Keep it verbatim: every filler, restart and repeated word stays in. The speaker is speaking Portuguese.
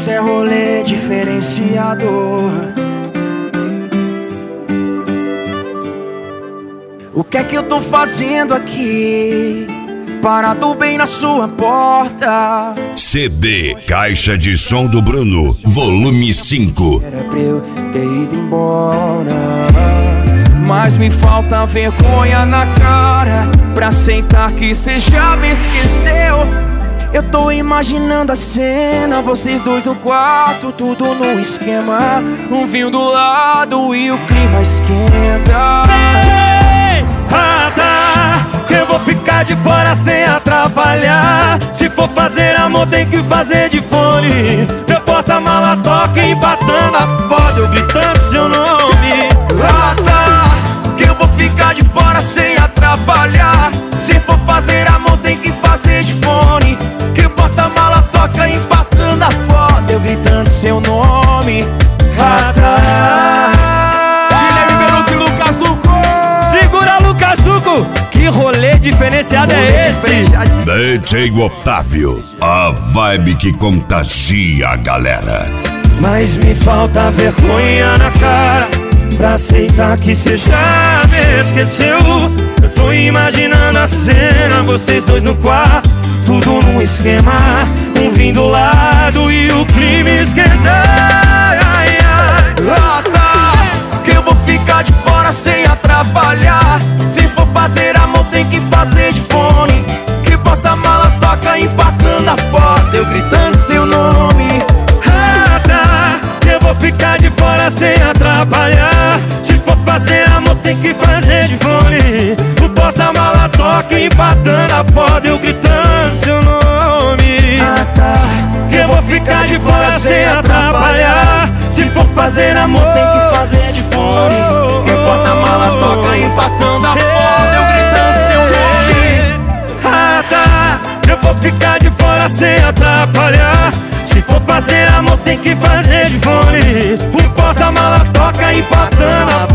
Isso é rolê diferenciado. O que é que eu tô fazendo aqui, parado bem na sua porta? C D Caixa de Som do Bruno, volume cinco. Era pra eu ter ido embora, mas me falta vergonha na cara pra aceitar que cê já me esqueceu. Eu tô imaginando a cena, vocês dois no quarto, tudo no esquema, um vinho do lado e o clima esquenta. Ei, rata, eu vou ficar de fora sem atrapalhar. Se for fazer amor tem que fazer de fone. Meu porta-mala toca empatando a foda, eu gritando seu nome. Rata, que eu vou ficar de fora sem atrapalhar. Se for fazer amor tem que fazer de fone. Que o porta-mala toca empatando a foda, eu gritando seu nome. Rata. Guilherme Beruto e Lucas Luco. Segura, Lucas Luco, que rolê diferenciado é esse? D J Otávio, a vibe que contagia a galera. Mas me falta vergonha na cara pra aceitar que cê já me esqueceu. Eu tô imaginando a cena, vocês dois no quarto, tudo num esquema, um vinho do lado e o clima esquentar. Ai, ai. Rata, que eu vou ficar de fora sem atrapalhar. Se for fazer amor tem que fazer de fone. Que porta-mala toca empatando a foda, eu gritando seu nome. Rata, eu vou ficar de fora sem atrapalhar. Se for fazer amor tem que fazer de fone. O porta-mala toca empatando a foda, eu gritando seu nome. Rata, Que eu vou ficar de fora sem atrapalhar. Se for fazer amor tem que fazer de fone. Que o porta-mala toca empatando a foda, eu gritando seu nome. Rata, eu vou ficar de fora sem atrapalhar. Se for fazer amor tem que fazer de fone. O porta-mala toca empatando a